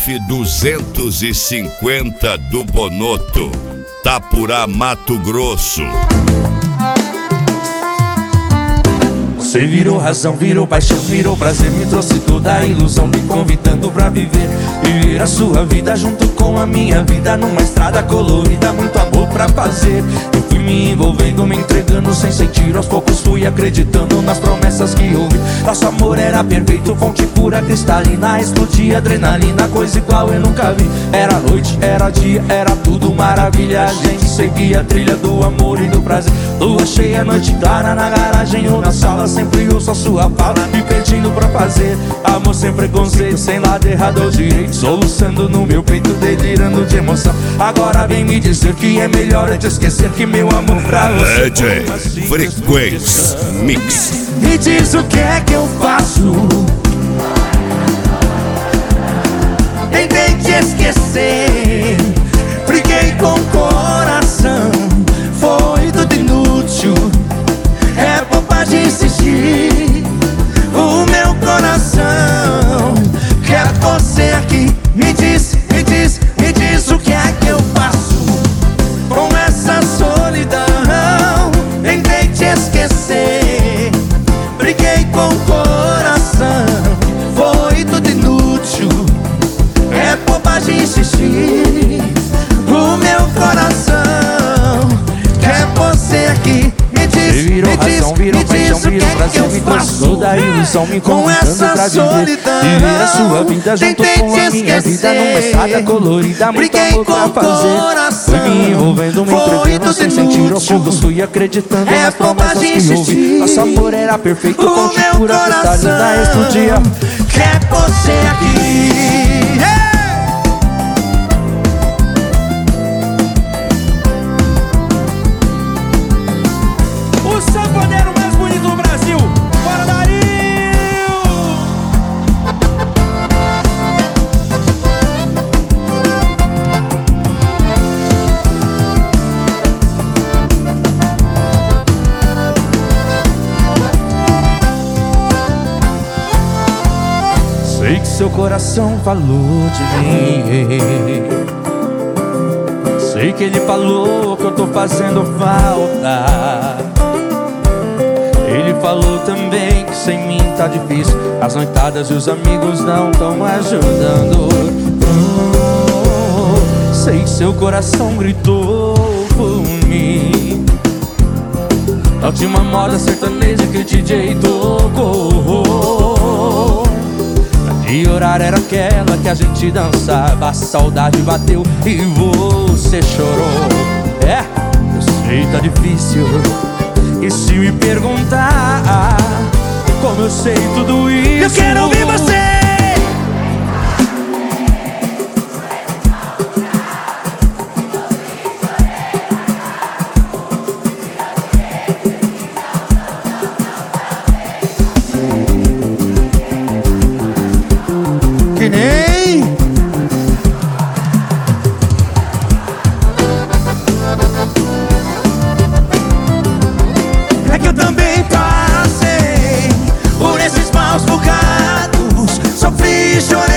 F250 do Bonotto, Tapurá, Mato Grosso. Você virou razão, virou paixão, virou prazer, me trouxe toda a ilusão, me convidando pra viver a sua vida junto com a minha vida, numa estrada colorida, muito amor pra fazer. Eu fui me envolvendo, me entregando sem sentir, aos poucos fui acreditando nas promessas que ouvi. Nosso amor era perfeito, fonte pura, cristalina, explodia adrenalina, coisa igual eu nunca vi. Era noite, era dia, era tudo maravilha. A gente seguia a trilha do amor e do prazer. Lua cheia, noite clara, na garagem ou na sala, sempre ouço a sua fala, me pedindo pra fazer amor sem preconceito, sem lado errado ou direito, soluçando no meu peito, delirando de emoção. Agora vem me dizer que é melhor eu te esquecer, que meu amor pra você DJ Frequência Mix. Me diz o que é que eu faço. Tentei te esquecer, briguei com o coração, foi tudo inútil, é bobagem insistir. O meu coração quer você aqui. Me diz, me diz, me diz o que é que eu faço com essa solidão. Tentei te esquecer, briguei com o coração, foi tudo inútil, é bobagem insistir. O meu coração quer você aqui. Me diz, virou razão, virou paixão, virou prazer, me trouxe toda a ilusão, me com essa solidão. viver a sua vida junto Tentei com a minha vida, numa estrada colorida, muito briguei amor com pra o fazer. coração, Fui me envolvendo, me foi entregando tudo sem sentir, aos inútil, poucos fui acreditando é nas promessas bobagem que ouvi. insistir. Nosso amor era perfeito, o fonte meu pura, cristalina, coração explodia. quer você aqui. O sanfoneiro mais bonito do Brasil, bora Dario! Sei que seu coração falou de mim, sei que ele falou que eu tô fazendo falta. Ele falou também que sem mim tá difícil, as noitadas e os amigos não tão ajudando. Sei que seu coração gritou por mim, na última moda sertaneja que o DJ tocou. E horário era aquela que a gente dançava, a saudade bateu e você chorou. É, eu sei tá difícil, e se me perguntar como eu sei tudo isso, Eu quero ouvir você. Que nem é que eu também passei por esses maus bocados, sofri e chorei.